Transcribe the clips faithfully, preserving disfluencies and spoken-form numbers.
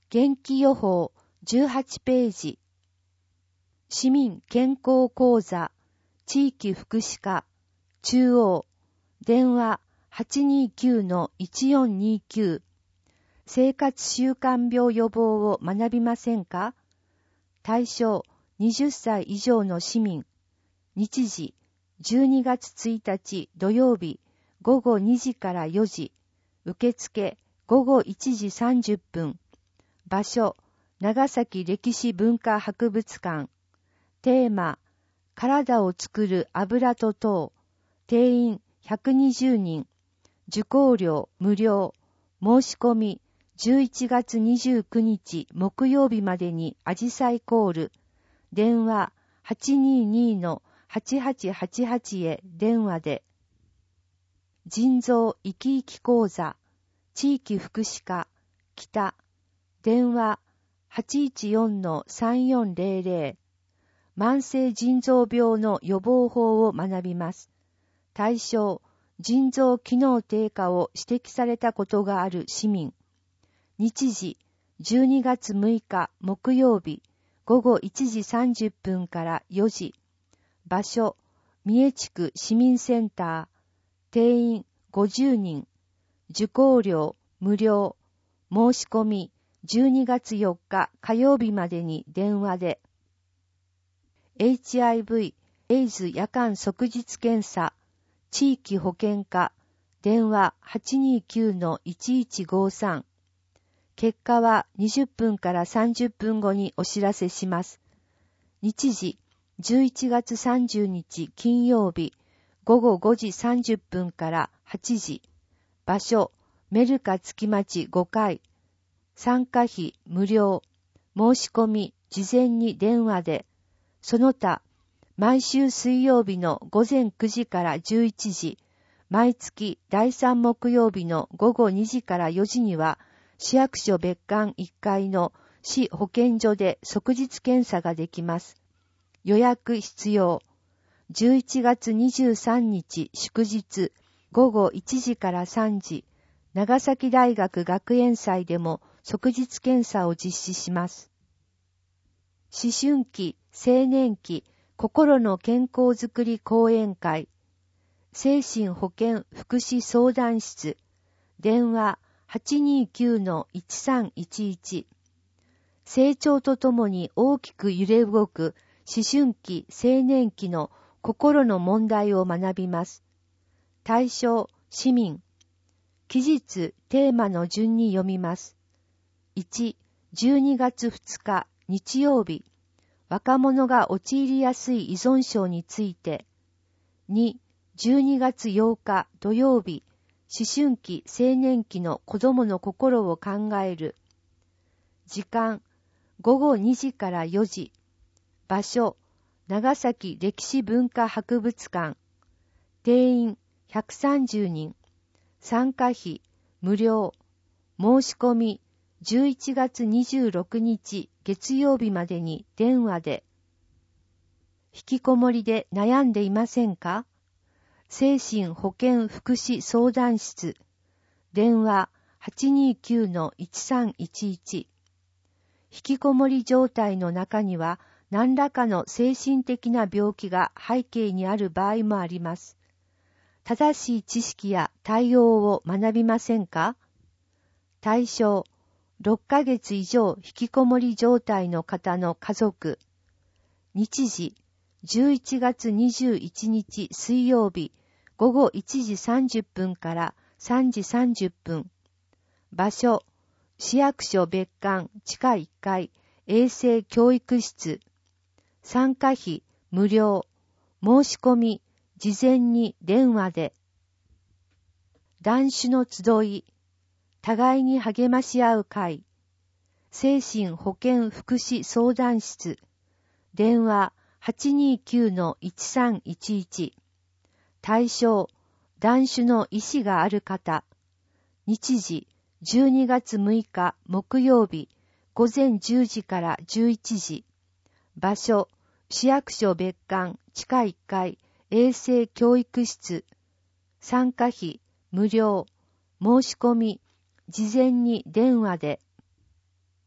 元気予報じゅうはちページ。市民健康講座地域福祉課中央電話 はちにーきゅうのいちよんにーきゅう 生活習慣病予防を学びませんか？対象はたち以上の市民。日時じゅうにがつついたち土曜日ごごにじからよじ。受付ごごいちじさんじゅっぷん。場所長崎歴史文化博物館。テーマ体を作る油と糖。定員ひゃくにじゅうにん。受講料無料。申し込みじゅういちがつにじゅうくにち木曜日までにあじさいコール。電話 はちにーにーのはちはちはちはち へ電話で。腎臓生き生き講座地域福祉課北電話 はちいちよんのさんよんぜろぜろ 慢性腎臓病の予防法を学びます。対象腎臓機能低下を指摘されたことがある市民。日時じゅうにがつむいか木曜日ごごいちじさんじゅっぷんからよじ。場所三重地区市民センター。定員ごじゅうにん。受講料無料。申し込みじゅうにがつよっか火曜日までに電話で。エイチアイブイ エイズ夜間即日検査地域保健課電話 はちにーきゅうのいちいちごさん。結果はにじゅっぷんからさんじゅっぷんごにお知らせします。日時じゅういちがつさんじゅうにち金曜日ごごごじさんじゅっぷんからはちじ。場所メルカ月町ごかい。参加費無料。申し込み事前に電話で。その他毎週水曜日のごぜんくじからじゅういちじ、毎月だいさん木曜日のごごにじからよじには市役所別館いっかいの市保健所で即日検査ができます。予約必要。じゅういちがつにじゅうさんにち祝日ごごいちじからさんじ、長崎大学学園祭でも即日検査を実施します。思春期、青年期、心の健康づくり講演会、精神保健福祉相談室、電話 はちにーきゅうのいちさんいちいち。成長とともに大きく揺れ動く思春期、青年期の心の問題を学びます。対象、市民。期日、テーマの順に読みます。いち、じゅうにがつふつか日曜日、若者が陥りやすい依存症について。に、じゅうにがつようか土曜日、思春期青年期の子供の心を考える。時間、ごごにじからよじ。場所、長崎歴史文化博物館。定員ひゃくさんじゅうにん。参加費無料。申し込みじゅういちがつにじゅうろくにち月曜日までに電話で。引きこもりで悩んでいませんか？精神保健福祉相談室。電話 はちにーきゅうのいちさんいちいち。引きこもり状態の中には何らかの精神的な病気が背景にある場合もあります。正しい知識や対応を学びませんか？対象、ろっかげつ以上引きこもり状態の方の家族。日時、じゅういちがつにじゅういちにち水曜日、ごごいちじさんじゅっぷんからさんじさんじゅっぷん。場所、市役所別館地下いっかい衛生教育室。参加費無料。申し込み事前に電話で。男子の集い、互いに励まし合う会、精神保健福祉相談室、電話 はちにーきゅうのいちさんいちいち。対象、断種の意思がある方。日時、じゅうにがつむいか木曜日、ごぜんじゅうじからじゅういちじ。場所、市役所別館地下いっかい衛生教育室。参加費無料。申し込み事前に電話で。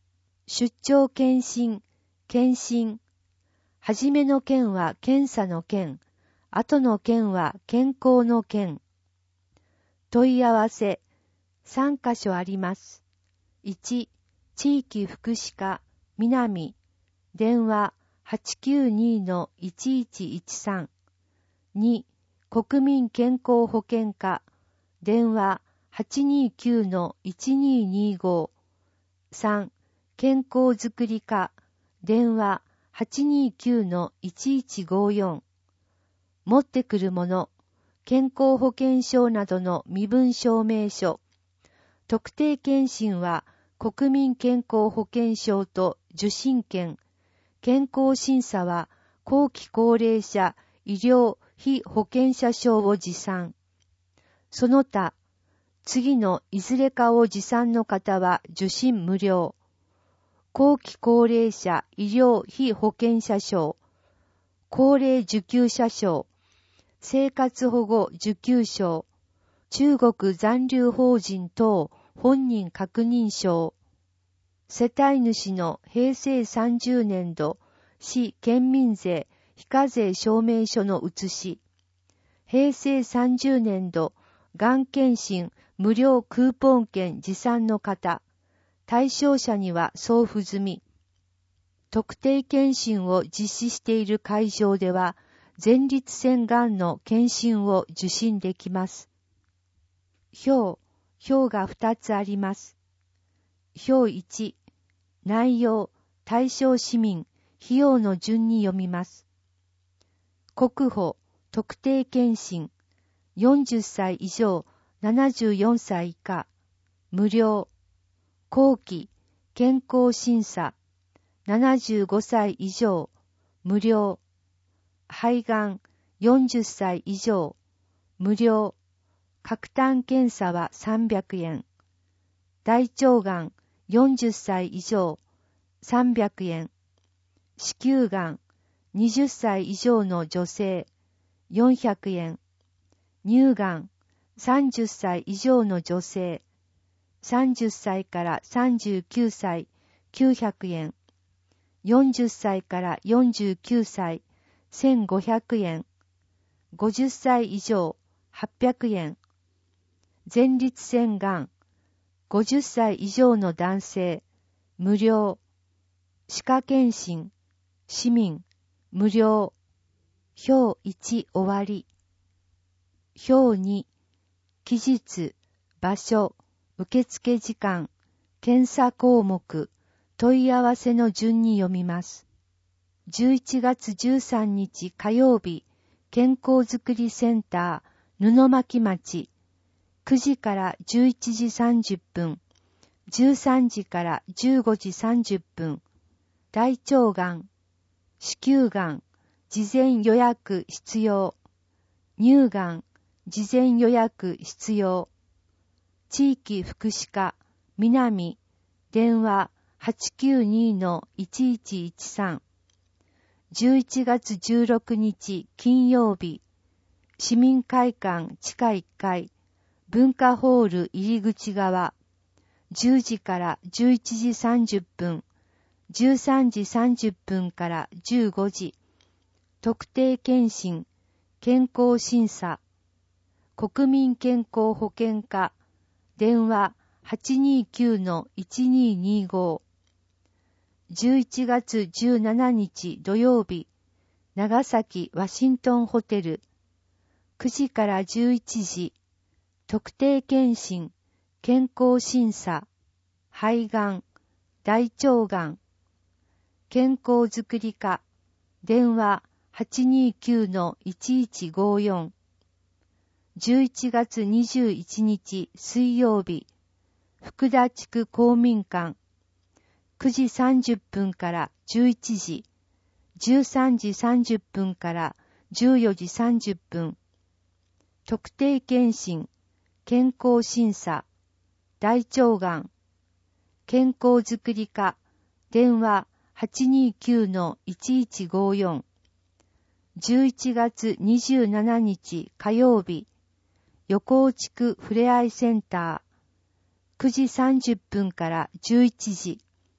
出張検診、検診。はじめの件は検査の件、後の件は健康の件。問い合わせ、さんかしょあります。いち、地域福祉課、南、電話 はちきゅうに のいちいちいちさん。に、国民健康保険課、電話 はちにきゅう のいちににご。さん、健康づくり課、電話 はちにきゅう のいちいちごよん。持ってくるもの、健康保険証などの身分証明書。特定健診は国民健康保険証と受診券。健康審査は後期高齢者医療被保険者証を持参。その他、次のいずれかを持参の方は受診無料。後期高齢者医療被保険者証、高齢受給者証、生活保護受給証、中国残留邦人等本人確認証、世帯主の平成さんじゅうねんど市県民税非課税証明書の写し、平成さんじゅうねんどがん検診無料クーポン券持参の方、対象者には送付済み。特定検診を実施している会場では、前立腺がんの検診を受診できます。表、表がふたつあります。表いち、内容、対象市民、費用の順に読みます。国保、特定検診、よんじゅっさい以上、ななじゅうよんさい以下、無料。後期、健康審査、ななじゅうごさい以上、無料。肺がん、よんじゅっさい以上、無料。喀痰検査はさんびゃくえん。大腸がん、よんじゅっさい以上、さんびゃくえん。子宮がん、にじゅっさい以上の女性、よんひゃくえん。乳がん、さんじゅっさい以上の女性、さんじゅっさいからさんじゅうきゅうさい、きゅうひゃくえん。よんじゅっさいからよんじゅうきゅうさい、せんごひゃくえん。ごじゅっさい以上、はっぴゃくえん。前立腺がん、ごじゅっさい以上の男性、無料。歯科検診、市民、無料。表いち終わり。表に、期日、場所、受付時間、検査項目、問い合わせの順に読みます。じゅういちがつじゅうさんにち火曜日、健康づくりセンター、布巻町、くじからじゅういちじさんじゅっぷん、じゅうさんじからじゅうごじさんじゅっぷん、大腸がん、子宮がん、事前予約必要、乳がん、事前予約必要、地域福祉課、南、電話 はちきゅうに のいちいちいちさん。じゅういちがつじゅうろくにち金曜日、市民会館地下いっかい、文化ホール入り口側、じゅうじからじゅういちじさんじゅっぷん、じゅうさんじさんじゅっぷんからじゅうごじ、特定健診、健康審査、国民健康保険課、電話 はちにきゅう のいちににご。じゅういちがつじゅうしちにち土曜日、長崎ワシントンホテル、くじからじゅういちじ、特定健診、健康審査、肺がん、大腸がん、健康づくり課、電話 はちにきゅう のいちいちごよん。じゅういちがつにじゅういちにち水曜日、福田地区公民館、くじさんじゅっぷんからじゅういちじ、じゅうさんじさんじゅっぷんからじゅうよじさんじゅっぷん、特定健診、健康審査、大腸がん、健康づくり課、電話 はちにきゅう のいちいちごよん。じゅういちがつにじゅうしちにち火曜日、横尾地区ふれあいセンター、くじさんじゅっぷんからじゅういちじ、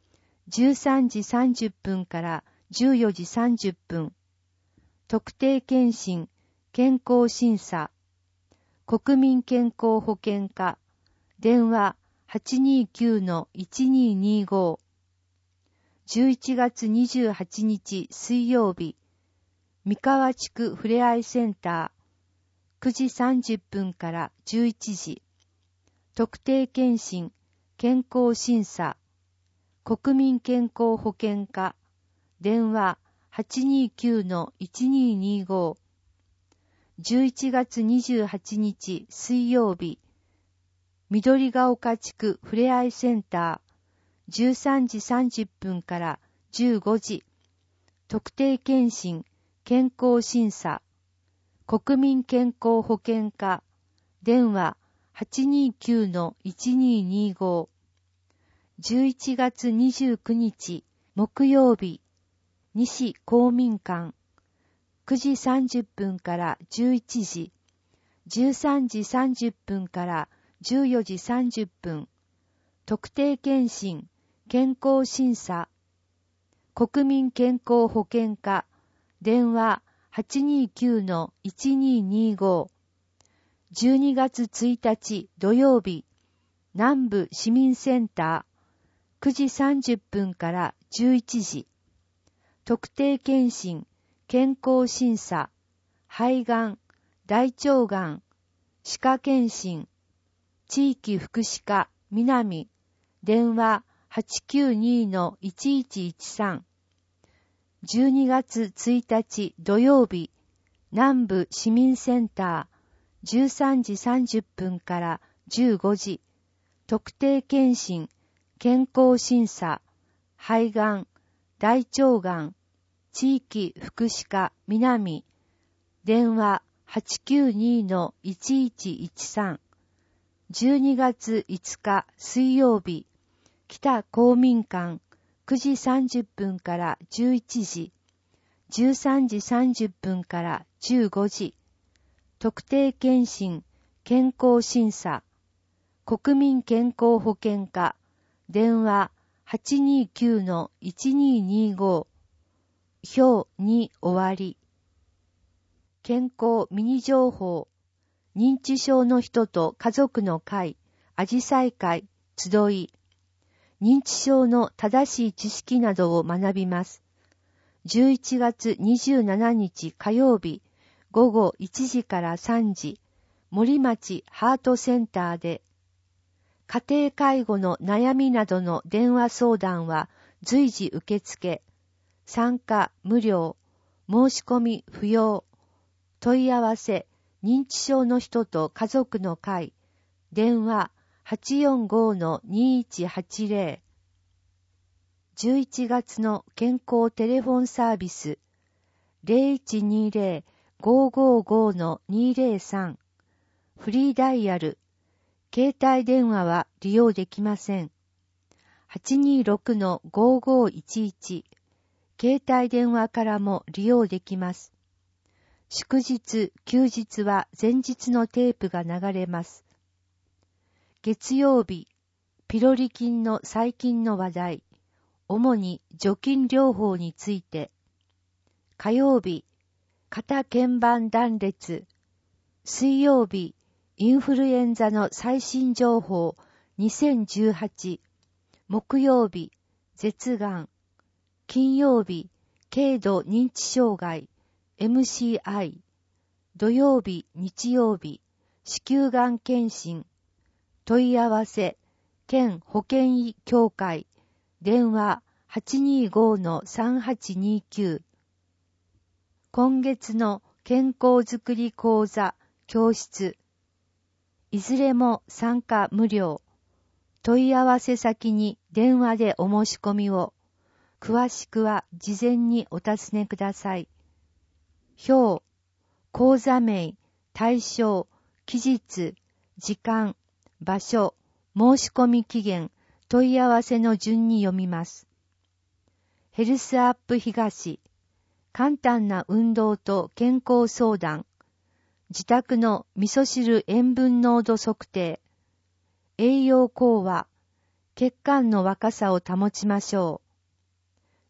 じゅうさんじさんじゅっぷんからじゅうよじさんじゅっぷん、特定健診、健康審査、国民健康保険課、電話 はちにーきゅうのいちにーにーご。じゅういちがつにじゅうはちにち水曜日、三河地区ふれあいセンター、くじさんじゅっぷんからじゅういちじ、特定健診、健康審査、国民健康保険課、電話 はちにーきゅうのいちにーにーご。じゅういちがつにじゅうはちにち水曜日、緑が丘地区ふれあいセンター、じゅうさんじさんじゅっぷんからじゅうごじ、特定健診、健康審査、国民健康保険課、電話 はちにーきゅうのいちにーにーご。じゅういちがつにじゅうくにち木曜日、西公民館、くじさんじゅっぷんからじゅういちじ、じゅうさんじさんじゅっぷんからじゅうよじさんじゅっぷん、特定健診、健康審査、国民健康保険課、電話 はちにーきゅうのいちにーにーご。じゅうにがつついたち土曜日、南部市民センター、くじさんじゅっぷんからじゅういちじ、特定健診、健康審査、肺がん、大腸がん、歯科健診、地域福祉課南、電話 はちきゅうにのいちいちいちさん。じゅうにがつついたち土曜日、南部市民センター、じゅうさんじさんじゅっぷんからじゅうごじ、特定健診、健康審査、肺がん、大腸がん、地域福祉課南、電話 はちきゅうにのいちいちいちさん。じゅうにがついつか水曜日、北公民館、くじさんじゅっぷんからじゅういちじ、じゅうさんじさんじゅっぷんからじゅうごじ、特定健診、健康審査、国民健康保険課、電話 はちにーきゅうのいちにーにーご。表に終わり。健康ミニ情報。認知症の人と家族の会、あじさい会、集い。認知症の正しい知識などを学びます。じゅういちがつにじゅうしちにち火曜日、ごごいちじからさんじ、森町ハートセンターで、家庭介護の悩みなどの電話相談は随時受付、参加無料、申し込み不要、問い合わせ、認知症の人と家族の会、電話 はちよんごのにいちはちぜろ。じゅういちがつの健康テレフォンサービス ゼロいちにゼロ ごーごーごーのにゼロさん。フリーダイヤル。携帯電話は利用できません。はちにーろくのごーごーいちいち。携帯電話からも利用できます。祝日、休日は前日のテープが流れます。月曜日、ピロリ菌の細菌の話題、主に除菌療法について。火曜日、肩腱板断裂。水曜日、インフルエンザの最新情報にせんじゅうはち。木曜日、舌がん。金曜日、軽度認知障害、エムシーアイ。土曜日、日曜日、子宮がん検診。問い合わせ、県保健医協会。電話 はちにーごのさんはちにきゅう。今月の健康づくり講座、教室。いずれも参加無料。問い合わせ先に電話でお申し込みを。詳しくは事前にお尋ねください。表、講座名、対象、期日、時間、場所、申し込み期限、問い合わせの順に読みます。ヘルスアップ東、簡単な運動と健康相談、自宅の味噌汁塩分濃度測定、栄養講話、血管の若さを保ちましょう。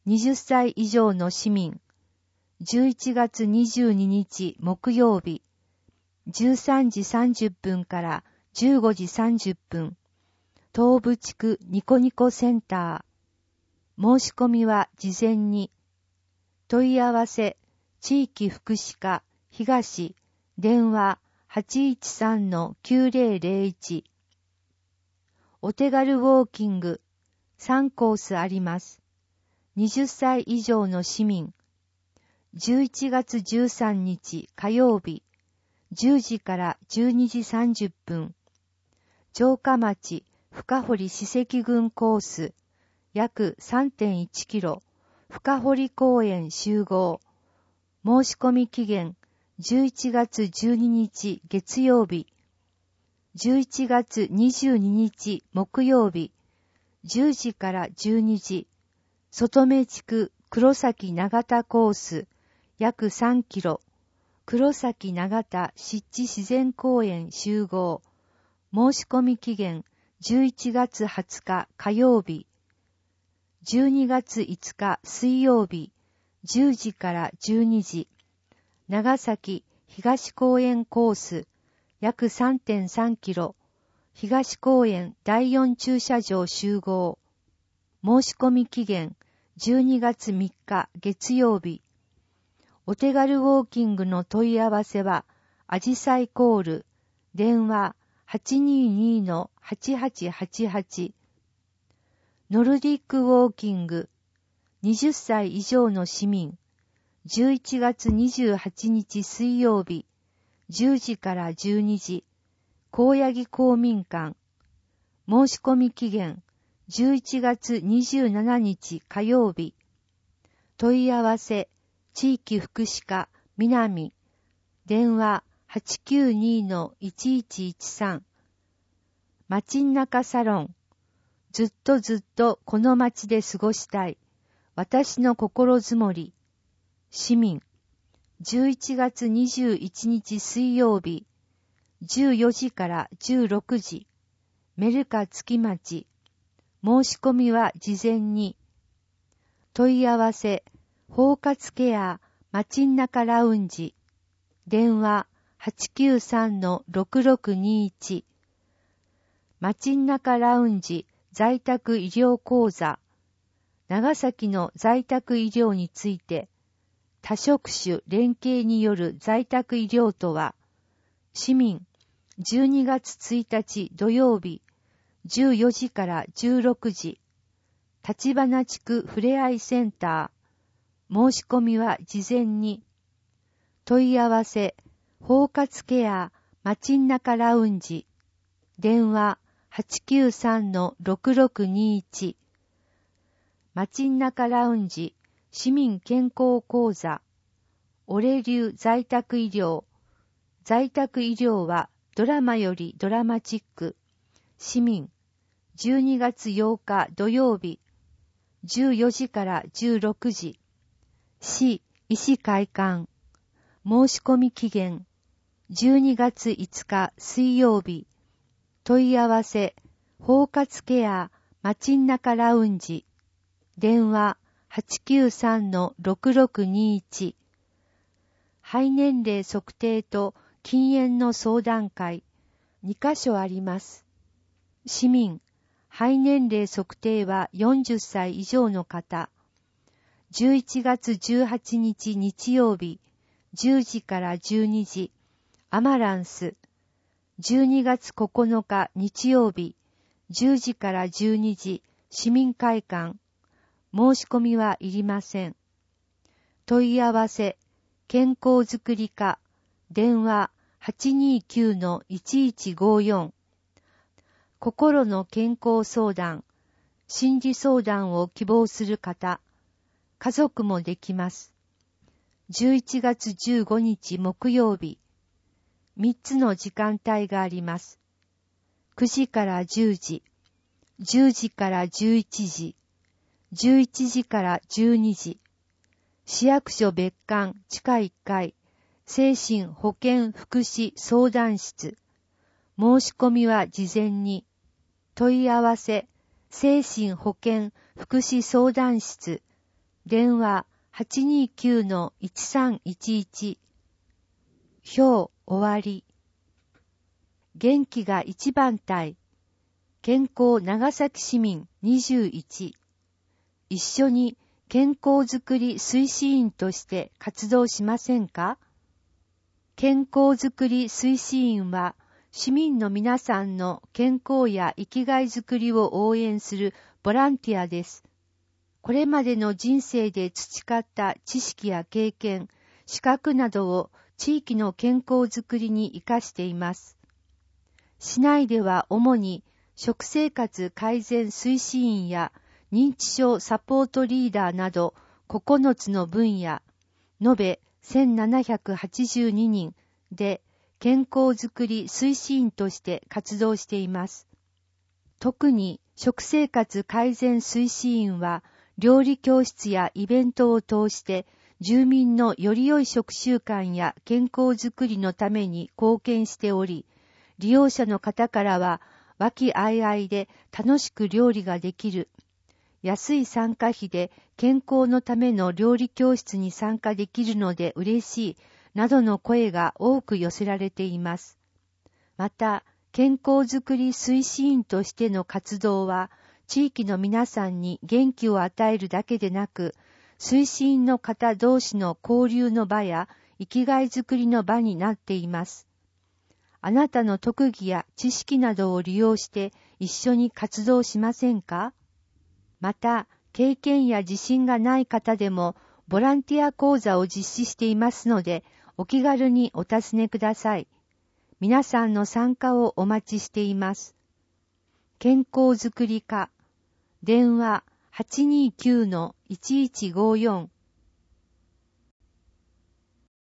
はたち以上の市民、じゅういちがつにじゅうににち木曜日、じゅうさんじさんじゅっぷんからじゅうごじさんじゅっぷん、東部地区ニコニコセンター。申し込みは事前に。問い合わせ、地域福祉課、東、電話 はちいちさんのきゅうぜろぜろいち。お手軽ウォーキング、さんコースあります。はたち以上の市民。じゅういちがつじゅうさんにち火曜日、じゅうじからじゅうにじさんじゅっぷん。城下町深堀史跡群コース、約 さんてんいちキロ、深堀公園集合。申し込み期限、じゅういちがつじゅうににち月曜日、じゅういちがつにじゅうににち木曜日、じゅうじからじゅうにじ、外目地区黒崎長田コース、約さんキロ、黒崎長田湿地自然公園集合。申し込み期限、じゅういちがつはつか火曜日、じゅうにがついつか水曜日、じゅうじからじゅうにじ、長崎東公園コース、約 さんてんさんキロ、東公園だいよん駐車場集合。申し込み期限、じゅうにがつみっか月曜日。お手軽ウォーキングの問い合わせは、あじさいコール、電話 はちにーにーのはちはちはちはち。ノルディックウォーキング、はたち以上の市民、じゅういちがつにじゅうはちにち水曜日、じゅうじからじゅうにじ、高八木公民館。申し込み期限、じゅういちがつにじゅうしちにち火曜日。問い合わせ、地域福祉課南、電話 はちきゅうにーのいちいちいちさん。街ん中サロン、ずっとずっとこの街で過ごしたい。私の心づもり。市民、じゅういちがつにじゅういちにち水曜日、じゅうよじからじゅうろくじ、メルカ月町。申し込みは事前に。問い合わせ、包括ケア街ん中ラウンジ。電話 はちきゅうさんのろくろくにいち。街ん中ラウンジ在宅医療講座。長崎の在宅医療について、多職種連携による在宅医療とは、市民、じゅうにがつついたち土曜日、じゅうよじからじゅうろくじ、立花地区ふれあいセンター。申し込みは事前に。問い合わせ、包括ケア街ん中ラウンジ。電話 はちきゅうさんのろくろくにいち。街ん中ラウンジ市民健康講座。俺流在宅医療。在宅医療はドラマよりドラマチック。市民、じゅうにがつようか土曜日、じゅうよじからじゅうろくじ。市医師会館。申し込み期限、じゅうにがついつか水曜日。問い合わせ、包括ケア街ん中ラウンジ。電話 はちきゅうさんのろくろくにいち。肺年齢測定と禁煙の相談会、にかしょあります。市民、肺年齢測定はよんじゅっさい以上の方。じゅういちがつじゅうはちにち日曜日、じゅうじからじゅうにじ、アマランス。じゅうにがつここのか日曜日、じゅうじからじゅうにじ、市民会館。申し込みはいりません。問い合わせ、健康づくり課、電話 はちにーきゅうのいちいちごよん。心の健康相談、心理相談を希望する方、家族もできます。じゅういちがつじゅうごにち木曜日、みっつの時間帯があります。くじからじゅうじ、じゅうじからじゅういちじ、じゅういちじからじゅうにじ、市役所別館地下いっかい、精神保健福祉相談室。申し込みは事前に。問い合わせ、精神保健福祉相談室。 電話 はちにーきゅうのいちさんいちいち。表終わり。元気が一番隊。健康長崎市民にじゅういち。一緒に健康づくり推進員として活動しませんか？健康づくり推進員は市民の皆さんの健康や生きがいづくりを応援するボランティアです。これまでの人生で培った知識や経験、資格などを地域の健康づくりに生かしています。市内では主に食生活改善推進員や認知症サポートリーダーなどここのつの分野、延べせんななひゃくはちじゅうににんで健康づくり推進員として活動しています。特に食生活改善推進員は料理教室やイベントを通して住民のより良い食習慣や健康づくりのために貢献しており、利用者の方からは和気あいあいで楽しく料理ができる、安い参加費で健康のための料理教室に参加できるので嬉しいなどの声が多く寄せられています。また、健康づくり推進員としての活動は、地域の皆さんに元気を与えるだけでなく、推進員の方同士の交流の場や生きがいづくりの場になっています。あなたの特技や知識などを利用して一緒に活動しませんか？また、経験や自信がない方でもボランティア講座を実施していますので、お気軽にお尋ねください。皆さんの参加をお待ちしています。健康づくり課、電話 はちにーきゅうのいちいちごよん。